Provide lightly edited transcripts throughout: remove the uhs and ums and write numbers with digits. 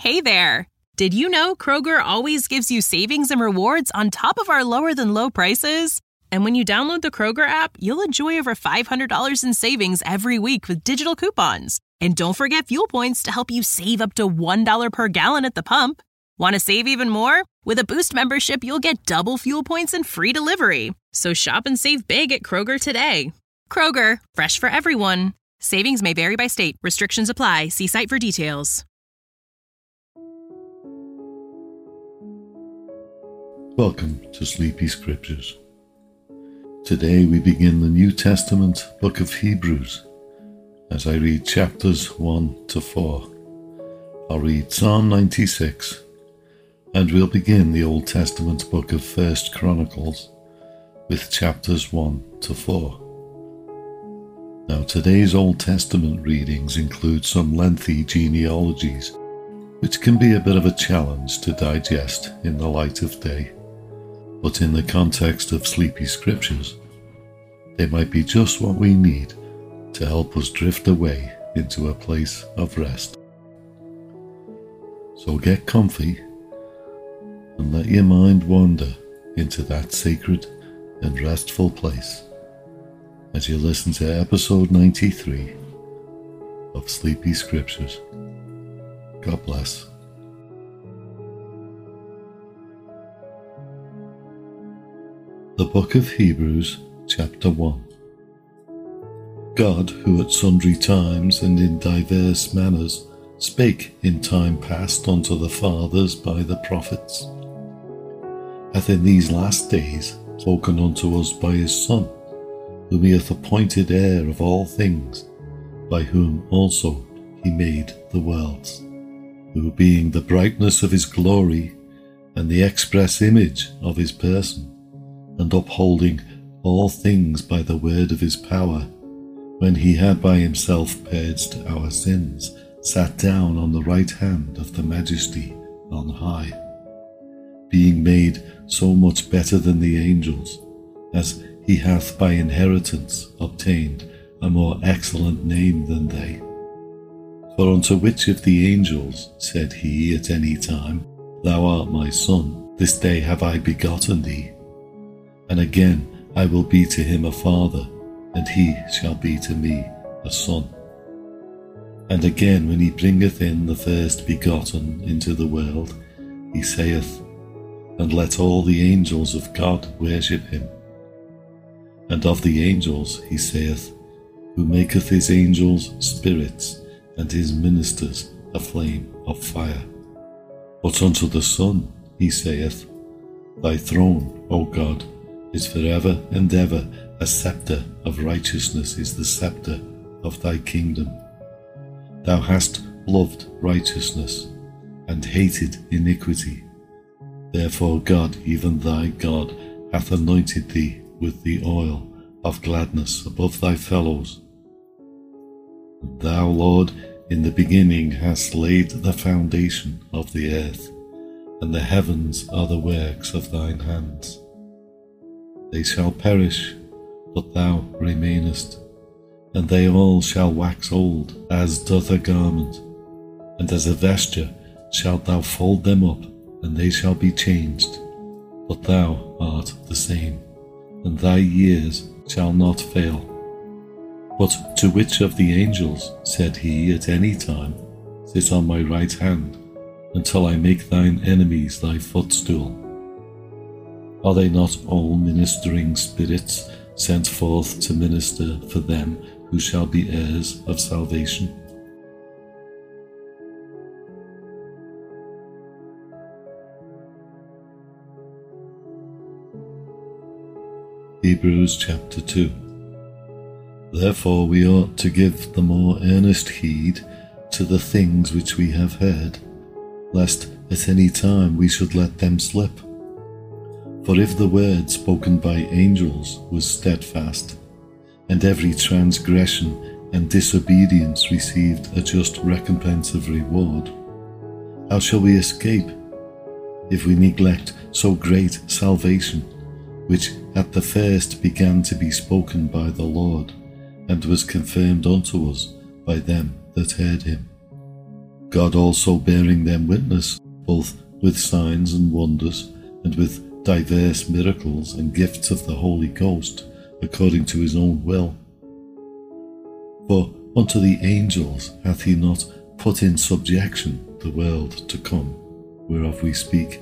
Hey there! Did you know Kroger always gives you savings and rewards on top of our lower-than-low prices? And when you download the Kroger app, you'll enjoy over $500 in savings every week with digital coupons. And don't forget fuel points to help you save up to $1 per gallon at the pump. Want to save even more? With a Boost membership, you'll get double fuel points and free delivery. So shop and save big at Kroger today. Kroger, fresh for everyone. Savings may vary by state. Restrictions apply. See site for details. Welcome to Sleepy Scriptures. Today we begin the New Testament book of Hebrews as I read chapters 1 to 4. I'll read Psalm 96 and we'll begin the Old Testament book of 1 Chronicles with chapters 1 to 4. Now today's Old Testament readings include some lengthy genealogies which can be a bit of a challenge to digest in the light of day. But in the context of Sleepy Scriptures, they might be just what we need to help us drift away into a place of rest. So get comfy and let your mind wander into that sacred and restful place as you listen to episode 93 of Sleepy Scriptures. God bless. The Book of Hebrews, Chapter 1. God, who at sundry times and in diverse manners spake in time past unto the fathers by the prophets, hath in these last days spoken unto us by his Son, whom he hath appointed heir of all things, by whom also he made the worlds, who being the brightness of his glory and the express image of his person, and upholding all things by the word of his power, when he had by himself purged our sins, sat down on the right hand of the Majesty on high, being made so much better than the angels, as he hath by inheritance obtained a more excellent name than they. For unto which of the angels said he at any time, Thou art my Son, this day have I begotten thee? And again, I will be to him a father, and he shall be to me a son. And again, when he bringeth in the first begotten into the world, he saith, And let all the angels of God worship him. And of the angels he saith, Who maketh his angels spirits, and his ministers a flame of fire. But unto the Son he saith, Thy throne, O God, is forever and ever, a scepter of righteousness is the scepter of thy kingdom. Thou hast loved righteousness, and hated iniquity. Therefore God, even thy God, hath anointed thee with the oil of gladness above thy fellows. And thou, Lord, in the beginning hast laid the foundation of the earth, and the heavens are the works of thine hands. They shall perish, but thou remainest, and they all shall wax old, as doth a garment, and as a vesture shalt thou fold them up, and they shall be changed. But thou art the same, and thy years shall not fail. But to which of the angels said he at any time, Sit on my right hand, until I make thine enemies thy footstool? Are they not all ministering spirits sent forth to minister for them who shall be heirs of salvation? Hebrews chapter 2. Therefore we ought to give the more earnest heed to the things which we have heard, lest at any time we should let them slip. For if the word spoken by angels was steadfast, and every transgression and disobedience received a just recompense of reward, how shall we escape if we neglect so great salvation, which at the first began to be spoken by the Lord, and was confirmed unto us by them that heard him? God also bearing them witness, both with signs and wonders, and with diverse miracles and gifts of the Holy Ghost, according to his own will. For unto the angels hath he not put in subjection the world to come, whereof we speak.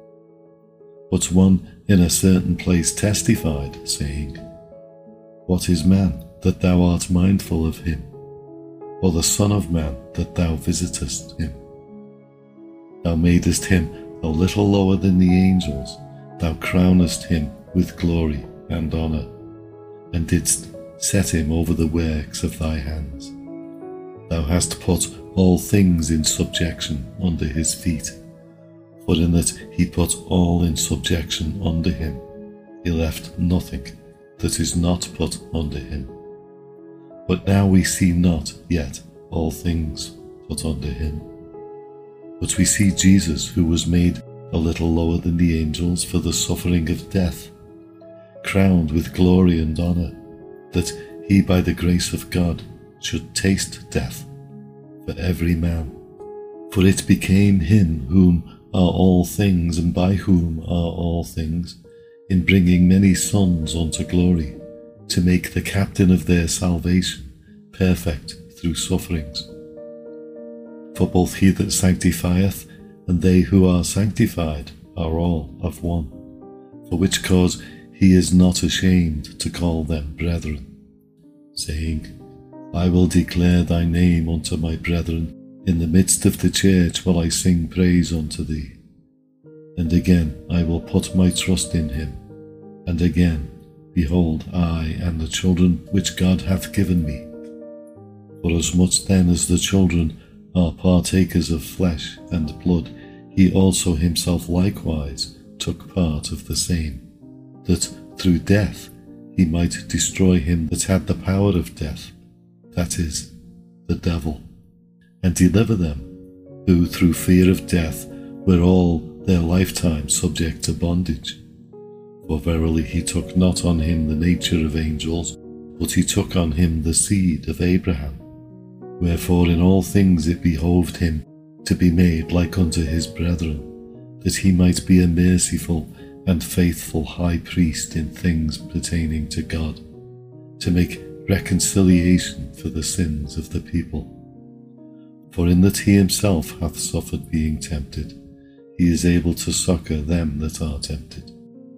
But one in a certain place testified, saying, What is man, that thou art mindful of him? Or the Son of Man, that thou visitest him? Thou madest him a little lower than the angels, thou crownest him with glory and honour, and didst set him over the works of thy hands. Thou hast put all things in subjection under his feet. For in that he put all in subjection under him, he left nothing that is not put under him. But now we see not yet all things put under him. But we see Jesus, who was made a little lower than the angels for the suffering of death, crowned with glory and honour, that he by the grace of God should taste death for every man. For it became him whom are all things, and by whom are all things, in bringing many sons unto glory, to make the captain of their salvation perfect through sufferings. For both he that sanctifieth and they who are sanctified are all of one, for which cause he is not ashamed to call them brethren, saying, I will declare thy name unto my brethren, in the midst of the church will I sing praise unto thee. And again I will put my trust in him. And again, behold, I and the children which God hath given me. Forasmuch then as the children are partakers of flesh and blood, he also himself likewise took part of the same, that through death he might destroy him that had the power of death, that is, the devil, and deliver them, who through fear of death were all their lifetime subject to bondage. For verily he took not on him the nature of angels, but he took on him the seed of Abraham. Wherefore in all things it behoved him to be made like unto his brethren, that he might be a merciful and faithful high priest in things pertaining to God, to make reconciliation for the sins of the people. For in that he himself hath suffered being tempted, he is able to succour them that are tempted.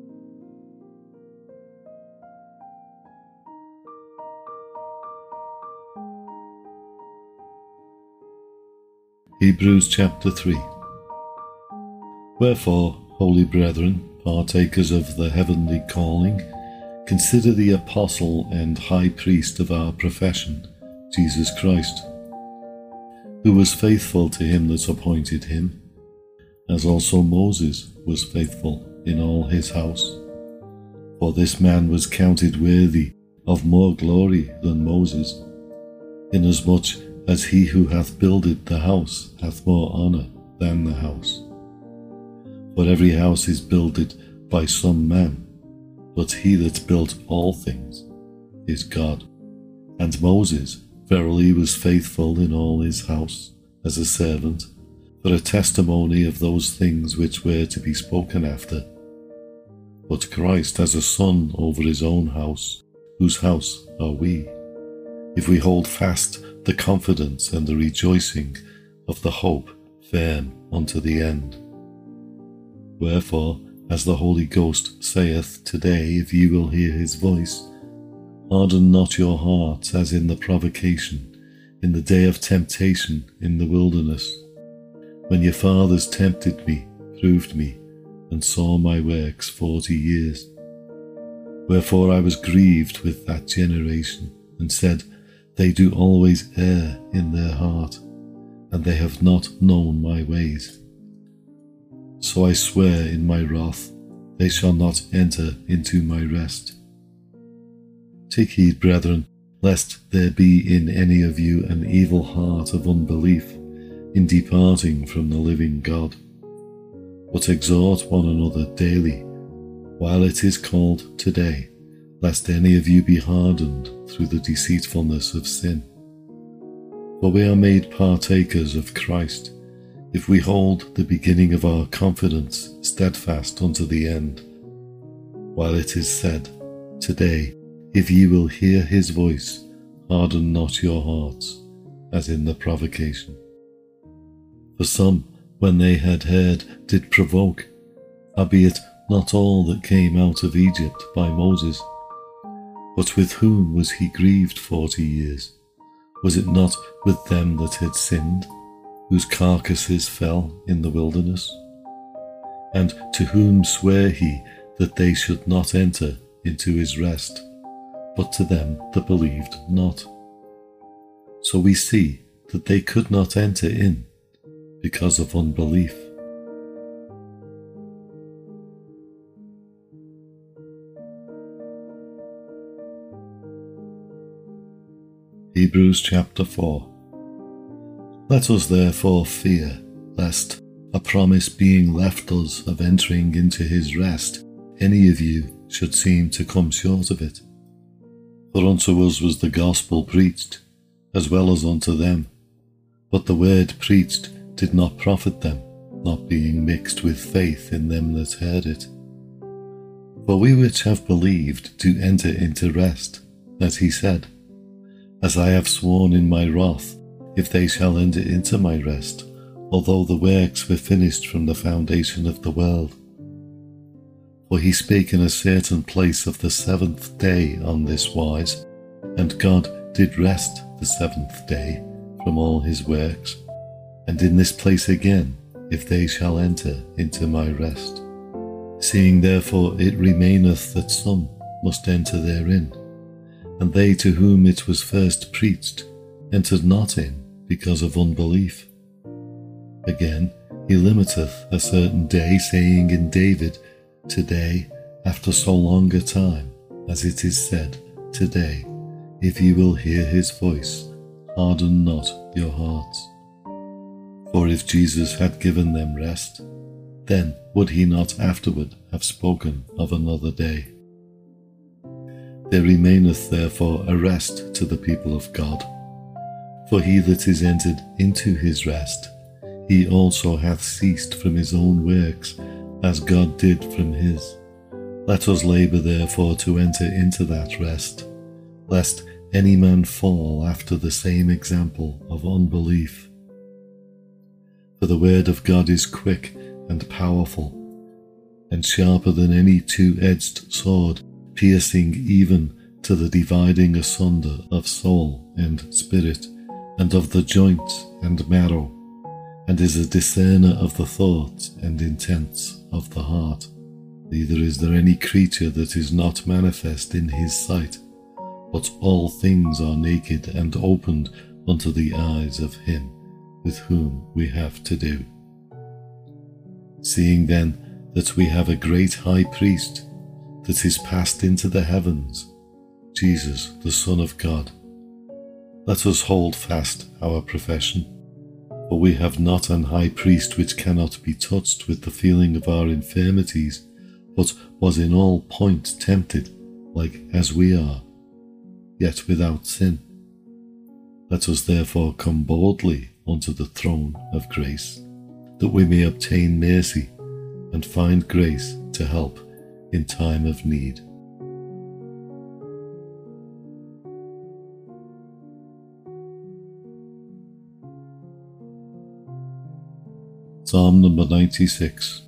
Hebrews chapter 3. Wherefore, holy brethren, partakers of the heavenly calling, consider the apostle and high priest of our profession, Jesus Christ, who was faithful to him that appointed him, as also Moses was faithful in all his house. For this man was counted worthy of more glory than Moses, inasmuch as he who hath builded the house hath more honour than the house. For every house is builded by some man, but he that built all things is God. And Moses verily was faithful in all his house as a servant, for a testimony of those things which were to be spoken after. But Christ as a son over his own house, whose house are we, if we hold fast the confidence and the rejoicing of the hope firm unto the end. Wherefore, as the Holy Ghost saith today, if ye will hear his voice, harden not your hearts as in the provocation, in the day of temptation in the wilderness, when your fathers tempted me, proved me, and saw my works 40 years. Wherefore I was grieved with that generation, and said, They do always err in their heart, and they have not known my ways. So I swear in my wrath, they shall not enter into my rest. Take heed, brethren, lest there be in any of you an evil heart of unbelief in departing from the living God. But exhort one another daily, while it is called today, lest any of you be hardened through the deceitfulness of sin. For we are made partakers of Christ, if we hold the beginning of our confidence steadfast unto the end. While it is said, Today, if ye will hear his voice, harden not your hearts, as in the provocation. For some, when they had heard, did provoke, howbeit not all that came out of Egypt by Moses. But with whom was he grieved 40 years? Was it not with them that had sinned, whose carcasses fell in the wilderness? And to whom sware he that they should not enter into his rest, but to them that believed not? So we see that they could not enter in because of unbelief. Hebrews chapter 4. Let us therefore fear, lest, a promise being left us of entering into his rest, any of you should seem to come short of it. For unto us was the gospel preached, as well as unto them. But the word preached did not profit them, not being mixed with faith in them that heard it. For we which have believed do enter into rest, as he said, As I have sworn in my wrath, if they shall enter into my rest, although the works were finished from the foundation of the world. For he spake in a certain place of the 7th day on this wise, and God did rest the 7th day from all his works, and in this place again, if they shall enter into my rest. Seeing therefore it remaineth that some must enter therein, and they to whom it was first preached entered not in because of unbelief. Again, he limiteth a certain day, saying in David, Today, after so long a time, as it is said, Today, if ye will hear his voice, harden not your hearts. For if Jesus had given them rest, then would he not afterward have spoken of another day? There remaineth therefore a rest to the people of God. For he that is entered into his rest, he also hath ceased from his own works, as God did from his. Let us labour therefore to enter into that rest, lest any man fall after the same example of unbelief. For the word of God is quick and powerful, and sharper than any two-edged sword, piercing even to the dividing asunder of soul and spirit, and of the joints and marrow, and is a discerner of the thoughts and intents of the heart. Neither is there any creature that is not manifest in his sight, but all things are naked and opened unto the eyes of him with whom we have to do. Seeing then that we have a great high priest that is passed into the heavens, Jesus the Son of God, let us hold fast our profession. For we have not an high priest which cannot be touched with the feeling of our infirmities, but was in all points tempted, like as we are, yet without sin. Let us therefore come boldly unto the throne of grace, that we may obtain mercy and find grace to help in time of need. Psalm number 96.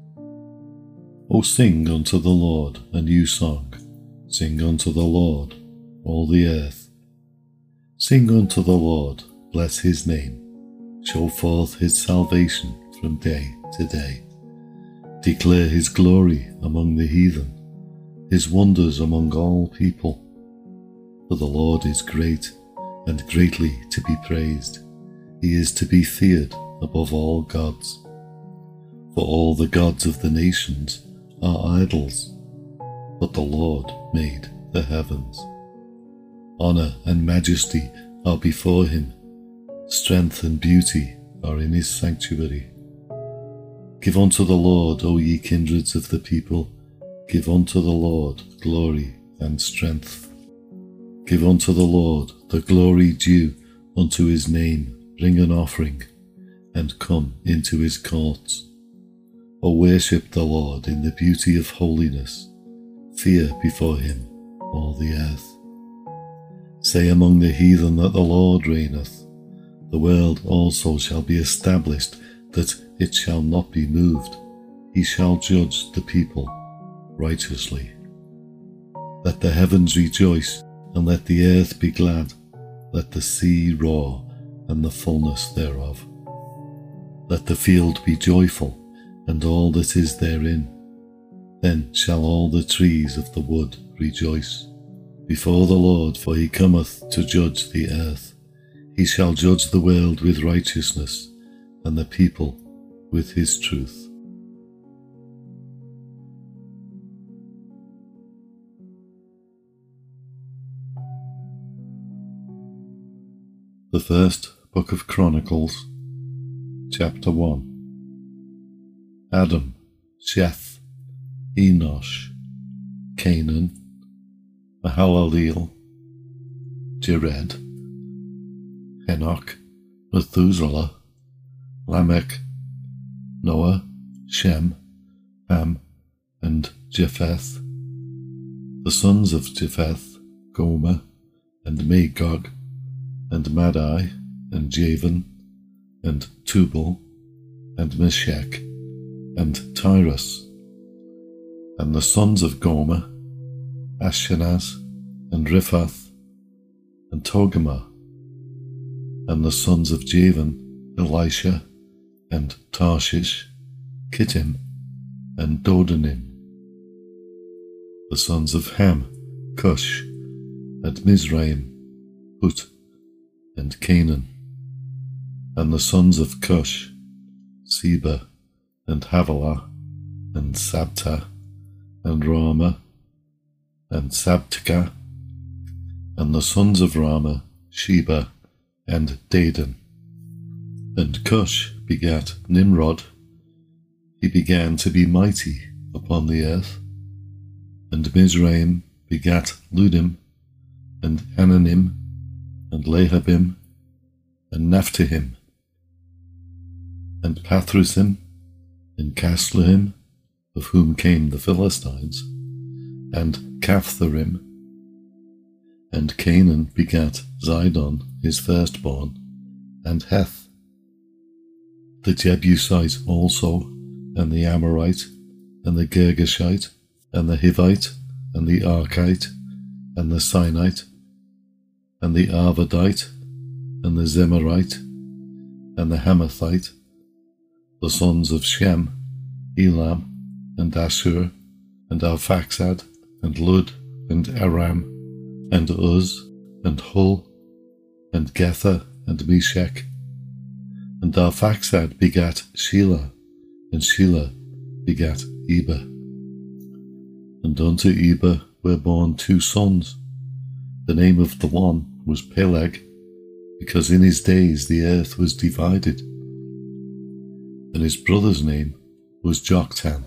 O sing unto the Lord a new song, sing unto the Lord, all the earth. Sing unto the Lord, bless his name, show forth his salvation from day to day. Declare his glory among the heathen, his wonders among all people. For the Lord is great, and greatly to be praised. He is to be feared above all gods. For all the gods of the nations are idols, but the Lord made the heavens. Honour and majesty are before him, strength and beauty are in his sanctuary. Give unto the Lord, O ye kindreds of the people, give unto the Lord glory and strength. Give unto the Lord the glory due unto his name bring an offering, and come into his courts. O worship the Lord in the beauty of holiness, fear before him all the earth. Say among the heathen that the Lord reigneth. The world also shall be established, that it shall not be moved. He shall judge the people righteously. Let the heavens rejoice, and let the earth be glad. Let the sea roar, and the fullness thereof. Let the field be joyful, and all that is therein. Then shall all the trees of the wood rejoice before the Lord, for he cometh to judge the earth. He shall judge the world with righteousness, and the people with his truth. The first book of Chronicles, chapter 1. Adam, Sheth, Enosh, Canaan, Mahalaleel, Jared, Enoch, Methuselah, Lamech, Noah, Shem, Ham, and Japheth. The sons of Japheth, Gomer, and Magog, and Madai, and Javan, and Tubal, and Meshech, and Tyrus. And the sons of Gomer, Ashkenaz, and Riphath, and Togarmah. And the sons of Javan, Elisha, and Tarshish, Kittim, and Dodanim. The sons of Ham, Cush, and Mizraim, Put, and Canaan. And the sons of Cush, Seba, and Havilah, and Sabta, and Ramah, and Sabteka. And the sons of Ramah, Sheba, and Dedan. And Cush begat Nimrod. He began to be mighty upon the earth. And Mizraim begat Ludim, and Ananim, and Lehabim, and Naphtahim, and Pathrusim, and Casluhim, of whom came the Philistines, and Caphtharim. And Canaan begat Zidon, his firstborn, and Heth. The Jebusite also, and the Amorite, and the Girgashite, and the Hivite, and the Archite, and the Sinite, and the Arvadite, and the Zemarite, and the Hamathite, the sons of Shem, Elam, and Ashur, and Arphaxad, and Lud, and Aram, and Uz, and Hul, and Gether, and Meshech. And Arphaxad begat Shelah, and Shelah begat Eber. And unto Eber were born 2 sons. The name of the one was Peleg, because in his days the earth was divided. And his brother's name was Joktan.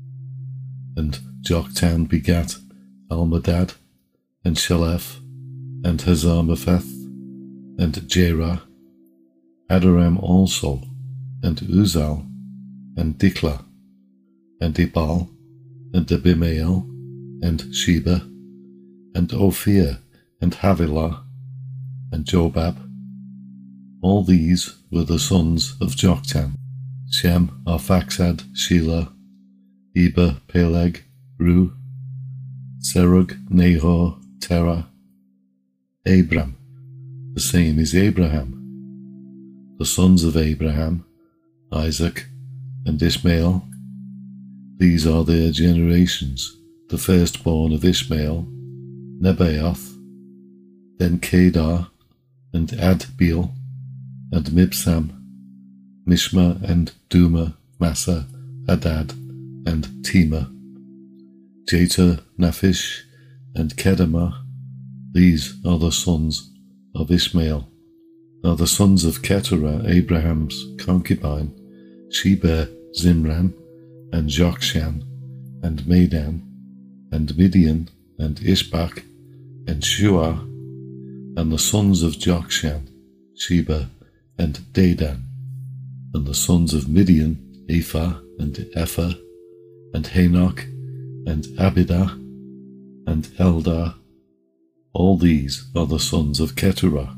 And Joktan begat Almadad, and Shelef, and Hazarmaveth, and Jerah, Adoram also, and Uzal, and Diklah, and Ebal, and Abimael, and Sheba, and Ophir, and Havilah, and Jobab. All these were the sons of Joktan: Shem, Arphaxad, Shelah, Eber, Peleg, Ru, Serug, Nahor, Terah, Abram, the same is Abraham. The sons of Abraham, Isaac, and Ishmael. These are their generations: the firstborn of Ishmael, Nebaioth, then Kedar, and Adbeel, and Mibsam, Mishma, and Duma, Massa, Hadad, and Tema, Jeter, Naphish, and Kedemah. These are the sons of Ishmael. Now the sons of Keturah, Abraham's concubine, she bare Zimran, and Jokshan, and Medan, and Midian, and Ishbak, and Shuah. And the sons of Jokshan, Sheba, and Dedan. And the sons of Midian, Ephah, and Epher, and Hanoch, and Abidah, and Eldar. All these are the sons of Keturah.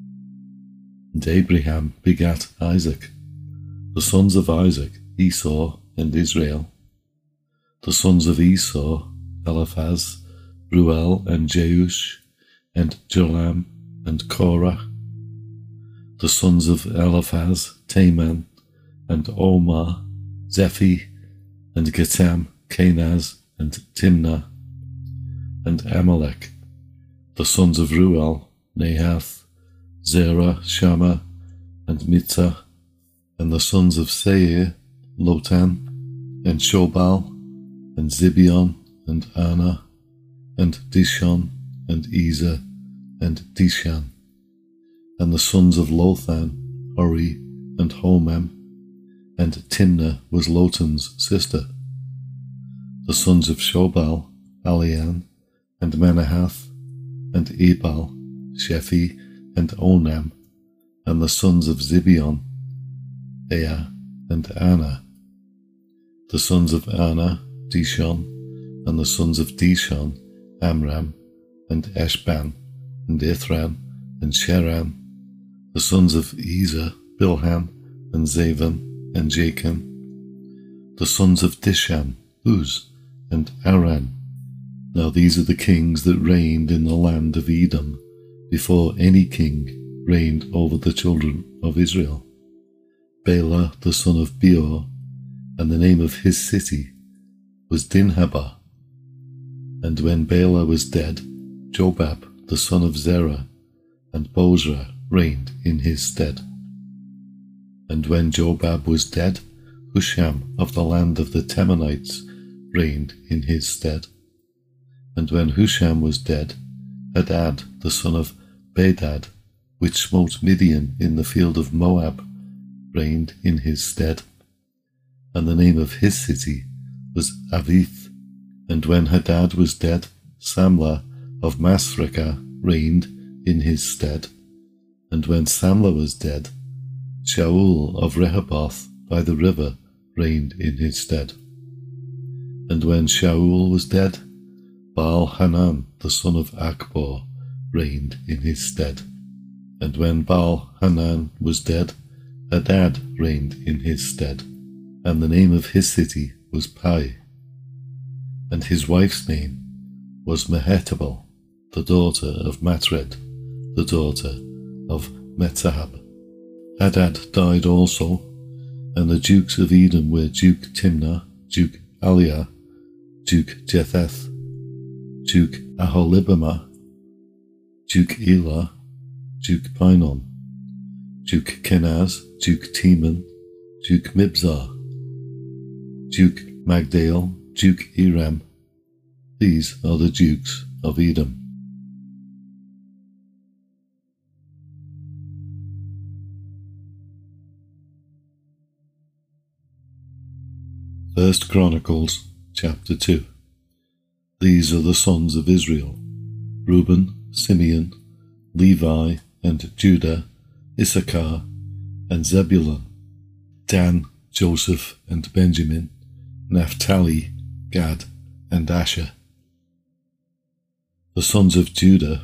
And Abraham begat Isaac. The sons of Isaac, Esau and Israel. The sons of Esau, Eliphaz, Ruel, and Jeush, and Joram, and Korah. The sons of Eliphaz, Teman, and Omar, Zephi, and Gatam, Kenaz, and Timnah, and Amalek. The sons of Ruel, Nahath, Zerah, Shammah, and Mitzah. And the sons of Seir, Lotan, and Shobal, and Zibeon, and Anna, and Dishon, and Ezer, and Dishan. And the sons of Lothan, Hori, and Homam, and Timnah was Lotan's sister. The sons of Shobal, Alian, and Manahath, and Ebal, Shephi, and Onam. And the sons of Zibeon, Ea, and Anna. The sons of Anna, Dishon, and the sons of Dishon, Amram, and Eshban, and Ithran, and Sheran. The sons of Ezer, Bilhan, and Zavan, and Jachan. The sons of Dishan, Uz, and Aran. Now these are the kings that reigned in the land of Edom, before any king reigned over the children of Israel. Bela the son of Beor, and the name of his city was Dinhabah. And when Bela was dead, Jobab the son of Zerah, and Bozrah reigned in his stead. And when Jobab was dead, Husham of the land of the Temanites reigned in his stead. And when Husham was dead, Hadad the son of Bedad, which smote Midian in the field of Moab, reigned in his stead. And the name of his city was Avith. And when Hadad was dead, Samlah of Masrekah reigned in his stead. And when Samlah was dead, Shaul of Rehoboth by the river reigned in his stead. And when Shaul was dead, Baal-Hanan the son of Akbor reigned in his stead. And when Baal-Hanan was dead, Hadad reigned in his stead. And the name of his city was Pai. And his wife's name was Mehetabel, the daughter of Matred, the daughter of Metzahab. Hadad died also, and the dukes of Edom were Duke Timnah, Duke Aliah, Duke Jetheth, Duke Aholibamah, Duke Elah, Duke Pinon, Duke Kenaz, Duke Teman, Duke Mibzar, Duke Magdael, Duke Eram. These are the dukes of Edom. First Chronicles chapter 2. These are the sons of Israel: Reuben, Simeon, Levi, and Judah, Issachar, and Zebulun, Dan, Joseph, and Benjamin, Naphtali, Gad, and Asher. The sons of Judah: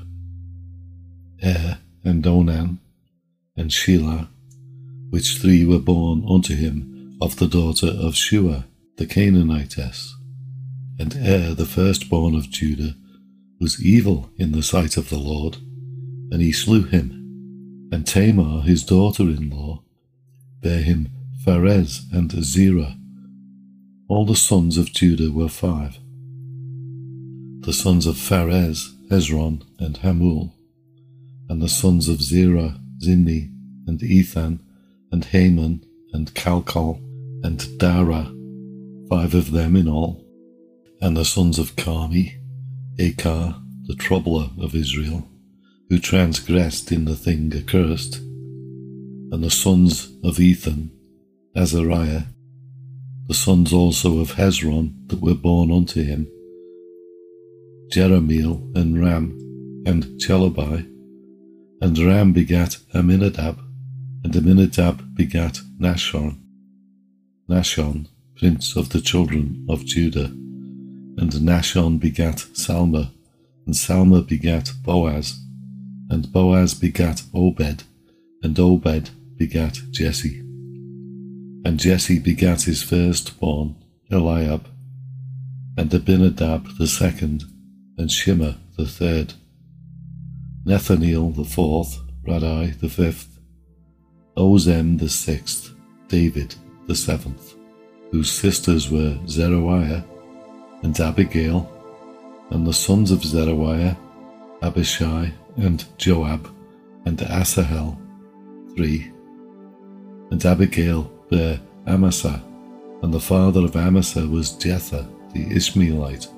and Onan, and Shelah, which three were born unto him of the daughter of Shua the Canaanitess. And the firstborn of Judah, was evil in the sight of the Lord, and he slew him. And Tamar his daughter-in-law bare him Pharez and Zerah. All the sons of Judah were 5. The sons of Pharez, Hezron, and Hamul. And the sons of Zerah, Zimni, and Ethan, and Haman, and Calcol, and Dara, 5 of them in all. And the sons of Carmi, Achar, the troubler of Israel, who transgressed in the thing accursed. And the sons of Ethan, Azariah. The sons also of Hezron that were born unto him, Jerahmeel, and Ram, and Chelobai. And Ram begat Amminadab, and Amminadab begat Nahshon. Nahshon, prince of the children of Judah. And Nahshon begat Salma, and Salma begat Boaz, and Boaz begat Obed, and Obed begat Jesse. And Jesse begat his firstborn, Eliab, and Abinadab the second, and Shimmer the third, Nethaneel the fourth, Radai the fifth, Ozem the sixth, David the seventh, whose sisters were Zeruiah and Abigail, and the sons of Zeruiah, Abishai and Joab and Asahel, 3. And Abigail bare Amasa, and the father of Amasa was Jether the Ishmaelite.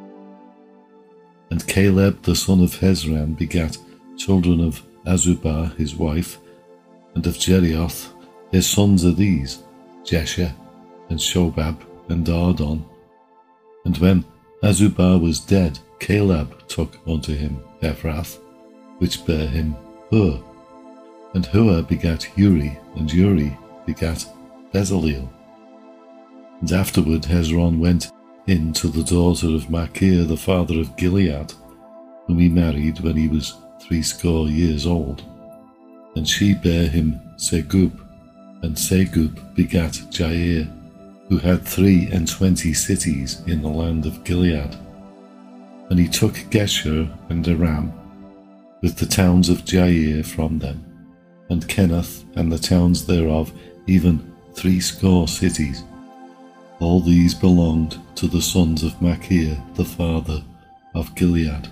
And Caleb the son of Hezron begat children of Azubah his wife, and of Jerioth. His sons are these, Jesher, and Shobab, and Ardon. And when Azubah was dead, Caleb took unto him Ephrath, which bare him Hur. And Hur begat Uri, and Uri begat Bezaleel. And afterward Hezron went in to the daughter of Machir the father of Gilead, whom he married when he was 80 years old. And she bare him Segub, and Segub begat Jair, who had 23 cities in the land of Gilead. And he took Geshur and Aram, with the towns of Jair from them, and Kenath and the towns thereof, even 80 cities. All these belonged to the sons of Machir the father of Gilead.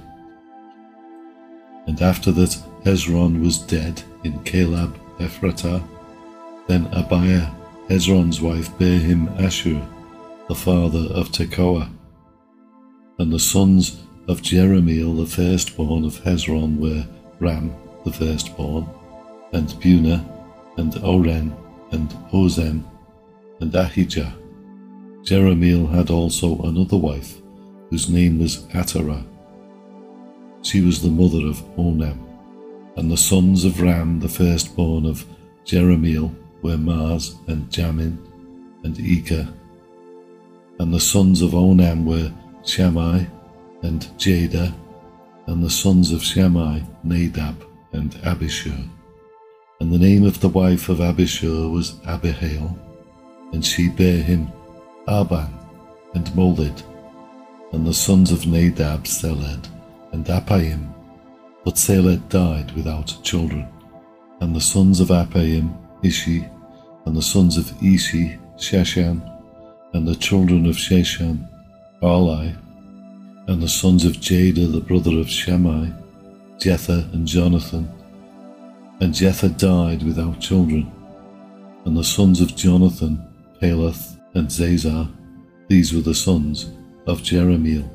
And after that Hezron was dead in Caleb Ephratah, then Abiah Hezron's wife bare him Ashur, the father of Tekoa. And the sons of Jerahmeel the firstborn of Hezron were Ram the firstborn, and Bunah, and Oren, and Ozem, and Ahijah. Jerahmeel had also another wife, whose name was Atara. She was the mother of Onem. And the sons of Ram the firstborn of Jerahmeel were Maz, and Jamin, and Eker. And the sons of Onem were Shammai, and Jada. And the sons of Shammai, Nadab, and Abishur. And the name of the wife of Abishur was Abihail, and she bare him Arban, and Molid. And the sons of Nadab, Seled, and Appaim. But Seled died without children. And the sons of Appaim, Ishi, and the sons of Ishi, Sheshan, and the children of Sheshan, Arli, and the sons of Jada the brother of Shammai, Jether and Jonathan. And Jether died without children. And the sons of Jonathan, Peleth and Zazar. These were the sons of Jerahmeel.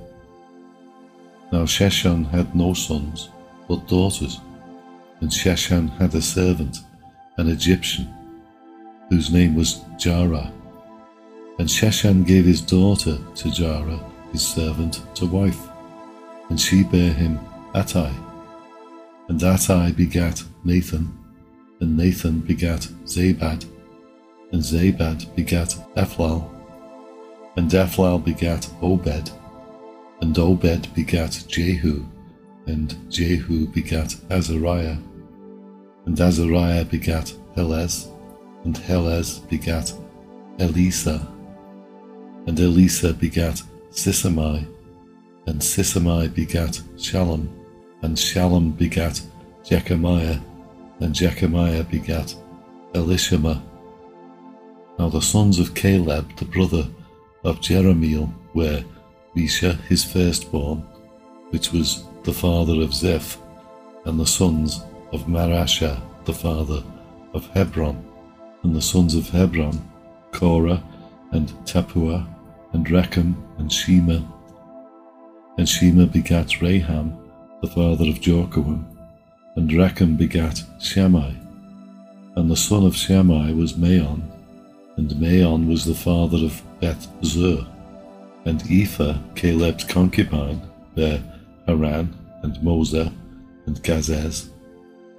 Now Sheshan had no sons, but daughters. And Sheshan had a servant, an Egyptian, whose name was Jarah. And Sheshan gave his daughter to Jarah, his servant, to wife. And she bare him Attai. And Attai begat Nathan, and Nathan begat Zabad, and Zabad begat Ephlal, and Ephlal begat Obed, and Obed begat Jehu, and Jehu begat Azariah, and Azariah begat Helez, and Helez begat Elisa, and Elisa begat Sisamai, and Sisamai begat Shallum, and Shallum begat Jechamiah, and Jechamiah begat Elishama. Now the sons of Caleb the brother of Jerahmeel were Mesha his firstborn, which was the father of Zeph, and the sons of Marashah the father of Hebron, and the sons of Hebron, Korah, and Tappuah, and Rechem, and Shema. And Shema begat Raham, the father of Jorkoam, and Rechem begat Shammai. And the son of Shammai was Maon, and Maon was the father of Beth-zur. And Ephah, Caleb's concubine, bare Haran, and Moser, and Gazez.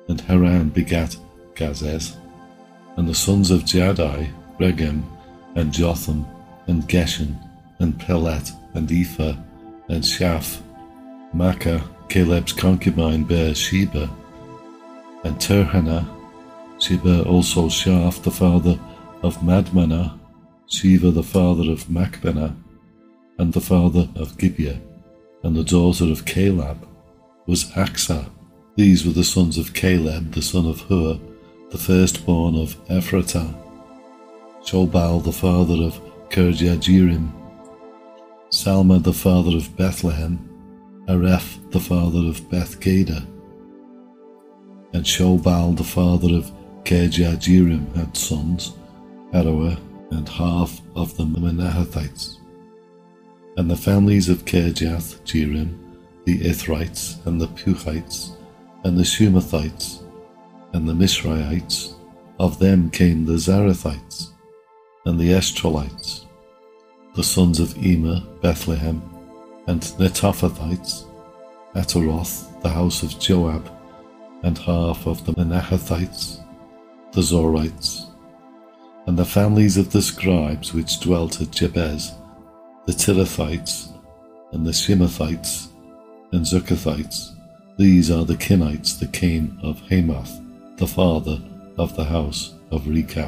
and Haran begat Gazez. And the sons of Jaddai, Regem, and Jotham, and Geshan, and Pelet, and Ephah, and Shaph. Maachah, Caleb's concubine, bare Sheba, and Tirhanah. Sheba also Shaph, the father of Madmanah, Sheva the father of Machbenah, and the father of Gibeah, and the daughter of Caleb was Aksah. These were the sons of Caleb, the son of Hur, the firstborn of Ephratah. Shobal the father of Kirjathjearim, Salma the father of Bethlehem, Areph the father of Bethgader. And Shobal the father of Kirjathjearim had sons, Haroeh, and half of the Manahathites. And the families of Kirjathjearim, the Ithrites, and the Puhites, and the Shumathites, and the Misraites, of them came the Zarathites, and the Estrolites, the sons of Emer, Bethlehem, and Netophathites, Ataroth, the house of Joab, and half of the Manahathites, the Zorites, and the families of the scribes which dwelt at Jabez, the Tirathites, and the Shimathites, and Zucchathites. These are the Kenites that came of Hamath, the father of the house of Rechab.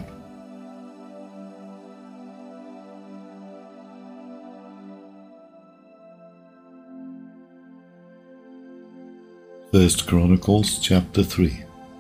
First Chronicles chapter 3.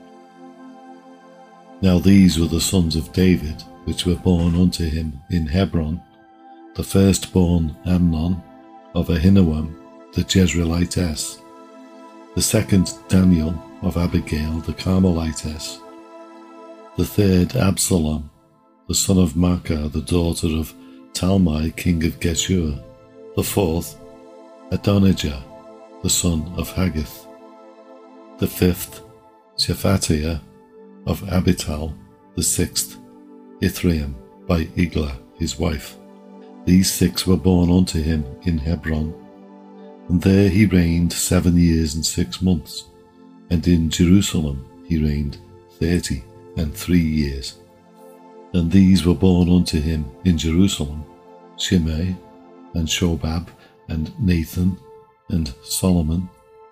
Now these were the sons of David, which were born unto him in Hebron: the firstborn Amnon of Ahinoam the Jezreelitess, the second Daniel of Abigail the Carmelitess, the third Absalom, the son of Maachah the daughter of Talmai king of Geshur, the fourth Adonijah the son of Haggith, the fifth Shephatiah of Abital, the sixth Ithream by Eglah his wife. These six were born unto him in Hebron, and there he reigned 7 years and 6 months, and in Jerusalem he reigned 33 years. And these were born unto him in Jerusalem: Shimei, and Shobab, and Nathan, and Solomon,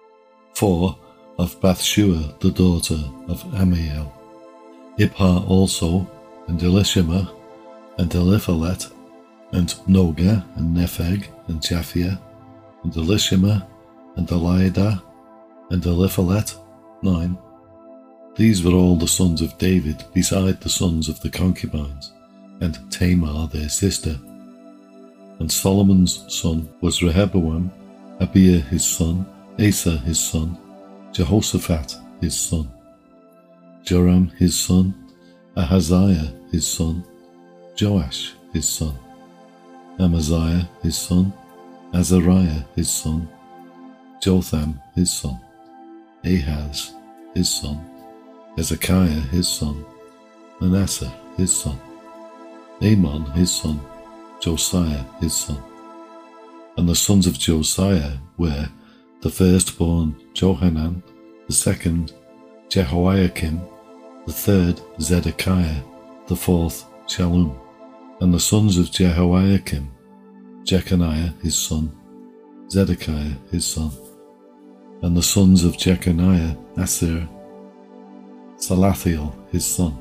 4 of Bathshua the daughter of Amiel, Ibhar also, and Elishama, and Eliphalet, and Nogah, and Nepheg, and Japhia, and Elishama, and Eliadah, and Eliphalet, 9. These were all the sons of David, beside the sons of the concubines, and Tamar their sister. And Solomon's son was Rehoboam, Abia his son, Asa his son, Jehoshaphat his son, Joram his son, Ahaziah his son, Joash his son, Amaziah his son, Azariah his son, Jotham his son, Ahaz his son, Hezekiah his son, Manasseh his son, Amon his son, Josiah his son. And the sons of Josiah were the firstborn Johanan, the second Jehoiakim, the third Zedekiah, the fourth Shallum. And the sons of Jehoiakim, Jeconiah his son, Zedekiah his son. And the sons of Jeconiah, Asir, Salathiel his son,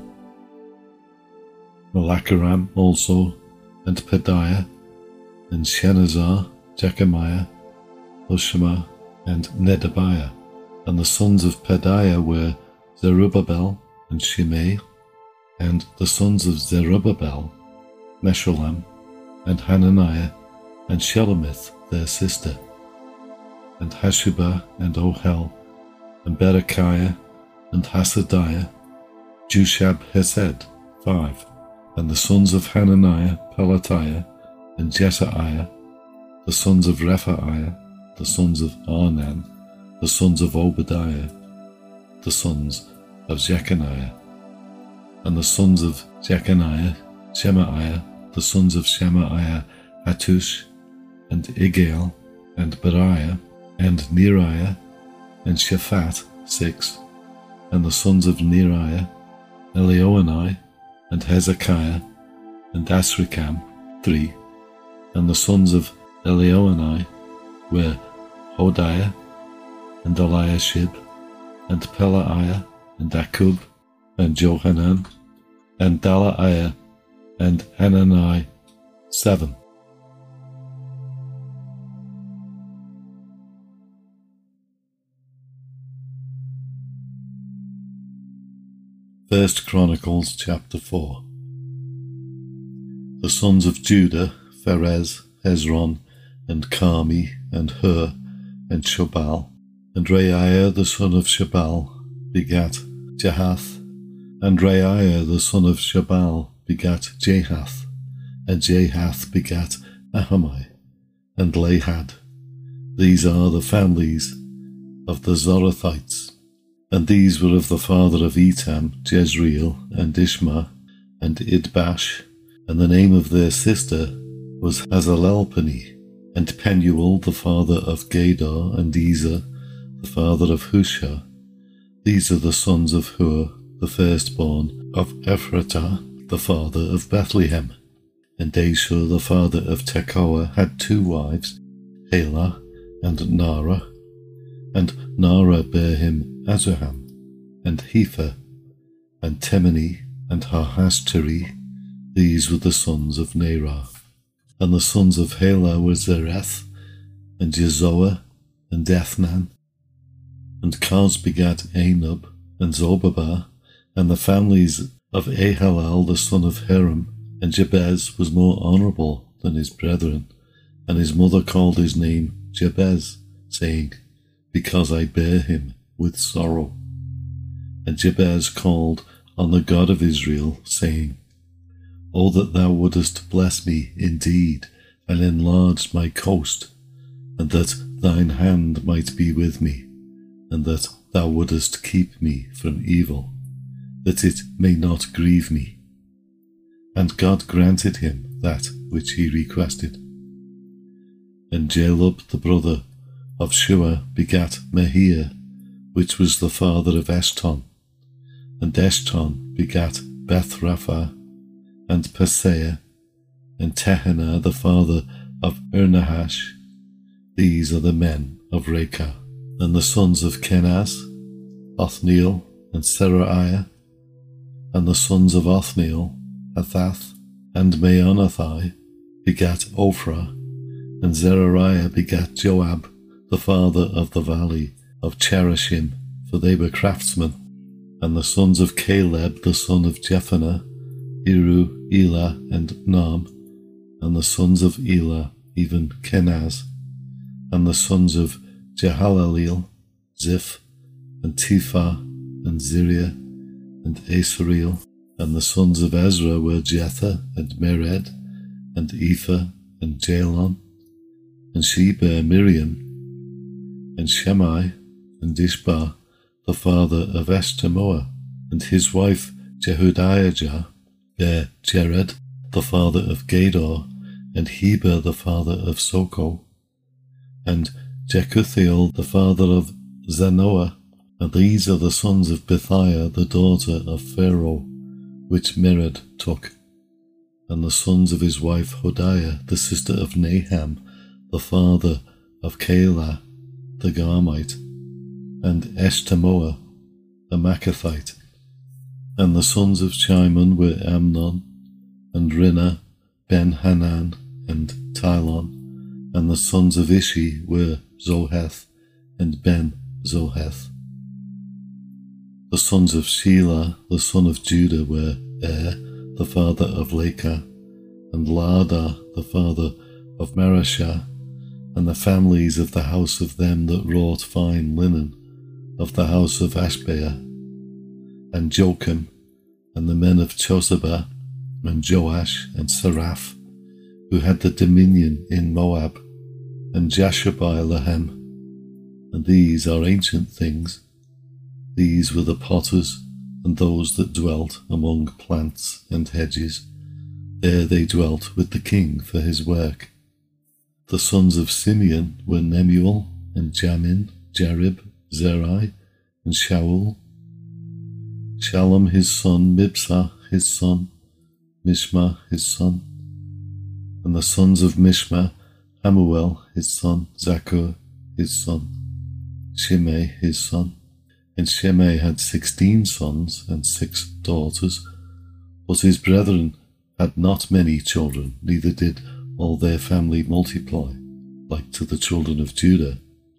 Malacharam also, and Pedaiah, and Shenazar, Jechemiah, Hoshama, and Nedabiah. And the sons of Pedaiah were Zerubbabel and Shimei. And the sons of Zerubbabel, Meshullam, and Hananiah, and Shelomith their sister, and Hashubah, and Ohel, and Berechiah, and Hasadiah, Jushab Hesed, 5. And the sons of Hananiah, Pelatiah, and Jesaiah, the sons of Rephaiah, the sons of Arnan, the sons of Obadiah, the sons of Jeconiah. And the sons of Jeconiah, Shemaiah, the sons of Shemaiah, Hattush, and Igal, and Beriah, and Neriah, and Shaphat, 6. And the sons of Neriah, Elioenai, and Hezekiah, and Asrikam, 3. And the sons of Elioenai were Hodiah, and Eliashib, and Pelaiah, and Akub, and Johanan, and Dalaiah, and Hanani, 7. First Chronicles chapter 4. The sons of Judah, Pharez, Hezron, and Carmi, and Hur, and Shobal. And Reiah the son of Shobal begat Jahath, and Reiah the son of Shobal begat Jahath, and Jahath begat Ahamai, and Lahad. These are the families of the Zorathites. And these were of the father of Etam, Jezreel, and Ishma, and Idbash, and the name of their sister was Hazalelpani, and Penuel the father of Gedor, and Ezer the father of Hushah. These are the sons of Hur, the firstborn of Ephratah, the father of Bethlehem. And Ashur the father of Tekoa had 2 wives, Helah and Nara. And Nara bare him Azuham, and Hepher, and Temeni, and Harhashtari. These were the sons of Nerah. And the sons of Helah were Zereth, and Jezoah, and Ethnan. And Koz begat Anub, and Zobabah, and the families of Ahalal the son of Hiram. And Jabez was more honourable than his brethren, and his mother called his name Jabez, saying, Because I bear him with sorrow. And Jabez called on the God of Israel, saying, O that thou wouldest bless me indeed, and enlarge my coast, and that thine hand might be with me, and that thou wouldest keep me from evil, that it may not grieve me. And God granted him that which he requested. And Jalub the brother of Shua begat Mehir, which was the father of Eshton. And Eshton begat Bethrapha, and Paseah, and Tehanah the father of Ernahash. These are the men of Rekah. And the sons of Kenaz, Othniel, and Seraiah. And the sons of Othniel, Hathath, and Meonothai, begat Ophrah. And Zerariah begat Joab, the father of the valley of Cherashim, for they were craftsmen. And the sons of Caleb the son of Jephunneh, Iru, Elah, and Nam. And the sons of Elah, even Kenaz. And the sons of Jehalaleel, Ziph, and Tiphah, and Ziriah, and Asareel. And the sons of Ezra were Jether, and Mered, and Ephah, and Jalon. And she bare Miriam, and Shemai, and Ishbah, the father of Eshtemoa. And his wife Jehudiahjah bare Jered, the father of Gedor, and Heber, the father of Soko. And Jekuthiel, the father of Zanoah. And these are the sons of Bithiah, the daughter of Pharaoh, which Mered took. And the sons of his wife Hodiah, the sister of Naham, the father of Keilah, the Garmite, and Eshtemoa, the Maacathite. And the sons of Shimon were Amnon, and Rinnah, Ben-Hanan, and Tilon. And the sons of Ishi were Zoheth, and Ben-Zoheth. The sons of Shelah, the son of Judah, were the father of Lechah, and Laadah, the father of Marashah. And the families of the house of them that wrought fine linen, of the house of Ashbea, and Jocham, and the men of Chosabah, and Joash, and Seraph, who had the dominion in Moab, and Jashubilehem. And these are ancient things. These were the potters, and those that dwelt among plants and hedges. There they dwelt with the king for his work. The sons of Simeon were Nemuel, and Jamin, Jarib, Zerai, and Shaul. Shallum his son, Mibsah his son, Mishma his son. And the sons of Mishma, Hamuel his son, Zakur his son, Shimei his son. And Shimei had 16 sons and 6 daughters, but his brethren had not many children, neither did all their family multiply, like to the children of Judah.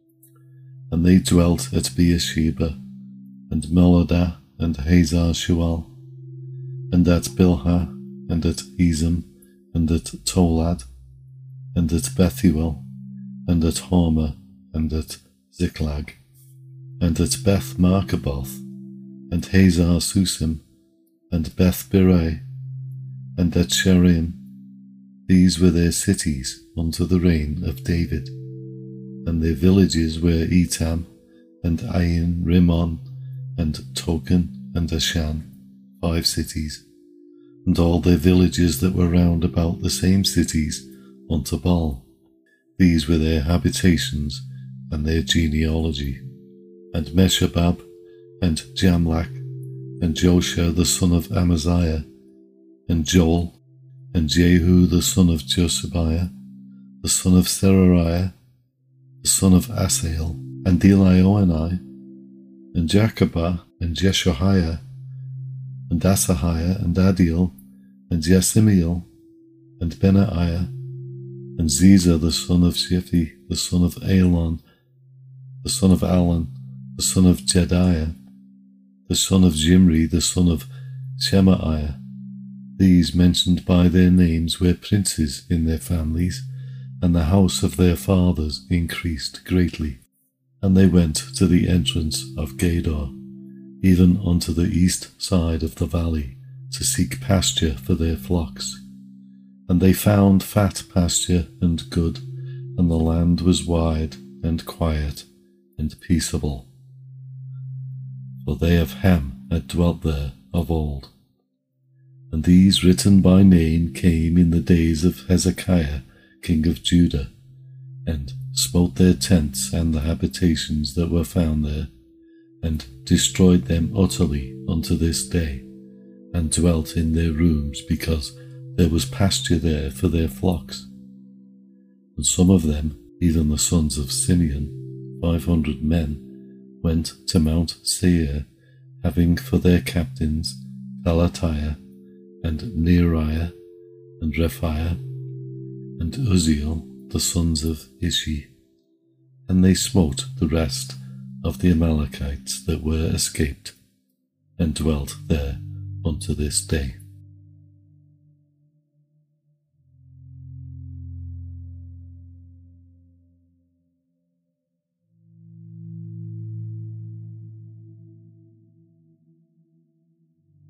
And they dwelt at Beersheba, and Moladah, and Hazar Shual, and at Bilhah, and at Ezem, and at Tolad, and at Bethuel, and at Hormah, and at Ziklag, and at Beth Markaboth, and Hazar Susim, and Beth Birai, and at Sherim. These were their cities unto the reign of David. And their villages were Etam, and Ain Rimmon, and Token, and Ashan, 5 cities, and all their villages that were round about the same cities unto Baal. These were their habitations and their genealogy. And Meshabab, and Jamlach, and Joshua the son of Amaziah, and Joel, and Jehu the son of Joshabiah, the son of Serariah, the son of Asael, and Elioenai, and Jacobah, and Jeshoiah, and Asahiah, and Adiel, and Jesimiel, and Benaiah, and Ziza the son of Shiphi, the son of Elon, the son of Alon, the son of Jediah, the son of Jimri, the son of Shemaiah. These mentioned by their names were princes in their families, and the house of their fathers increased greatly. And they went to the entrance of Gedor, even unto the east side of the valley, to seek pasture for their flocks. And they found fat pasture and good, and the land was wide and quiet and peaceable. For they of Ham had dwelt there of old. And these written by name came in the days of Hezekiah king of Judah, and smote their tents and the habitations that were found there, and destroyed them utterly unto this day, and dwelt in their rooms, because there was pasture there for their flocks. And some of them, even the sons of Simeon, 500 men, went to Mount Seir, having for their captains Pelatiah, and Neriah, and Rephaiah, and Uzziel, the sons of Ishi. And they smote the rest of the Amalekites that were escaped, and dwelt there unto this day.